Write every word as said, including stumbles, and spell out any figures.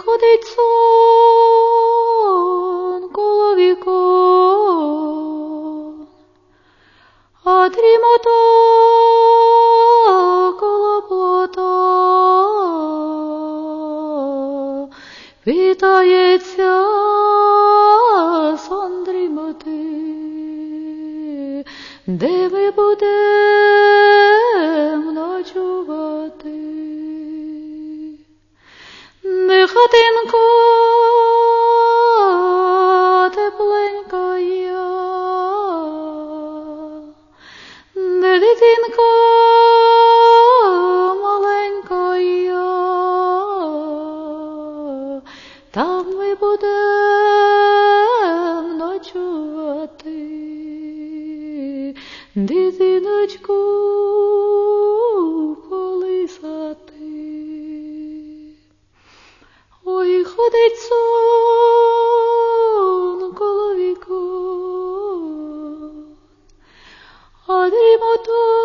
ходить сон коло вікон, а дрімота коло плота вітається сон дрімоти, де ми будем ночувати. Не хатинка тепленька я, не дитинка маленька я, там ми будем ночувати, дитиночку колисати. Ой, ходить сон коло вікон, а дрімота